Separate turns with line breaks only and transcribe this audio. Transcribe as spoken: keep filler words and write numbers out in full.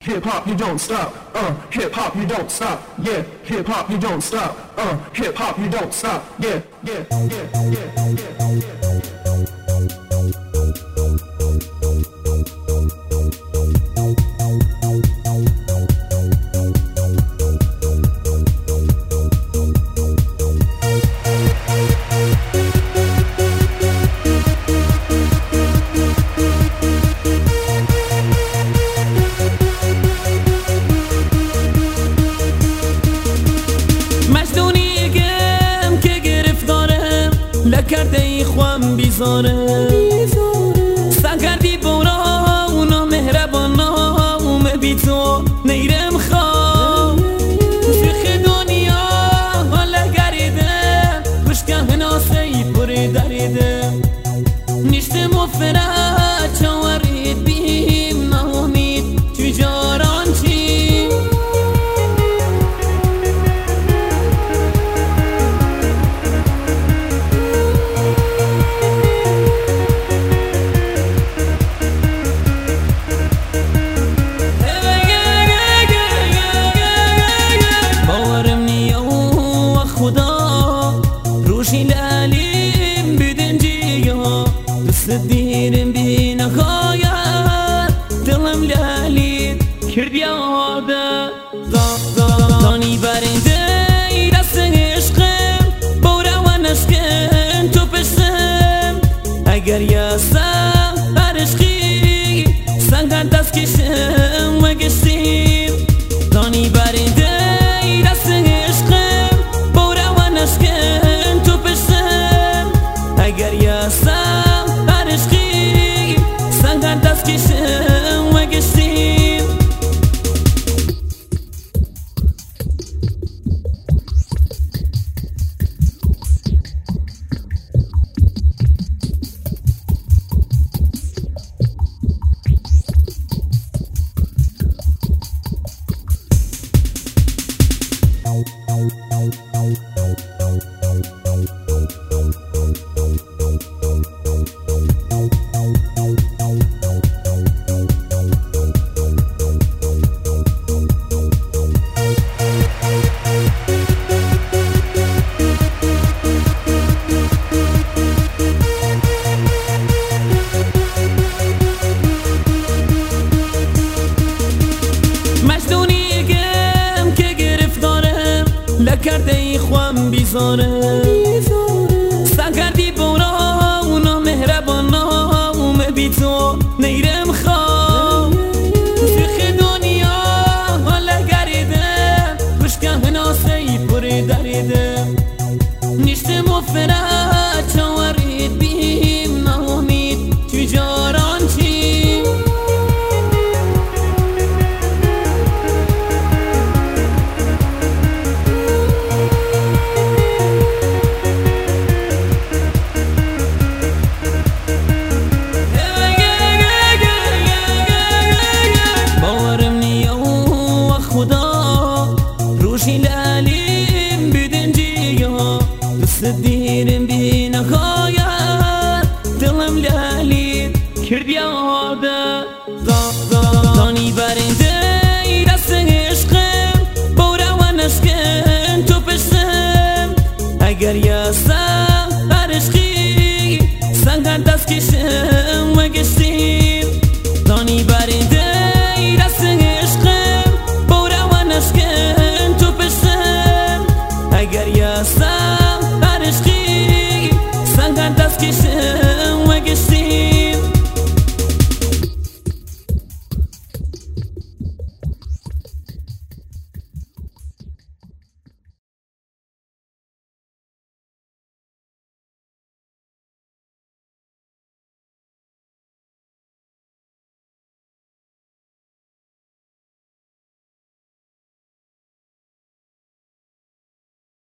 Hip hop, you don't stop. Uh, hip hop, you don't stop. Yeah, hip hop, you don't stop. Uh, hip hop, you don't stop. Yeah, yeah, yeah, yeah, yeah, yeah.
کرده ای خوام بیزاره سن کردی بورا اونا مهربانا اومه بی تو نیرم خواه شیخ دنیا حالا گریده بشکه ناسه ای پره دریده نیشته مفرد چاورید بیم نامید تجاران چی دیرم بی نهایت دلم لالید کرد یاده دانی برنده ای دست عشقم بورا و نشکن تو پشتم اگر یاسم بر عشقی سنگر دست کشم و گشتیم دانی برنده ای دست عشقم بورا و نشکن تو پشتم اگر یاسم دست کشم و گشتیم کرده ای خوام بیزاره سن کردی بورا اونا مهربانا اومه بی تو نیرم خواه شیخ دنیا حالا گریده بشکه ناسه ای پره دریده نیشته مفرد چاورید بیم نامید تجاران چی دیرم بی نهایت دلم لالید کرد یاده دانی برنده ای دست عشقم بورا و نشکن تو پشتم اگر یاسم بر عشقی سنگر دست کشم و گشتیم دانی برنده ای دست عشقم بورا و نشکن تو پشتم اگر یاسم دست کشم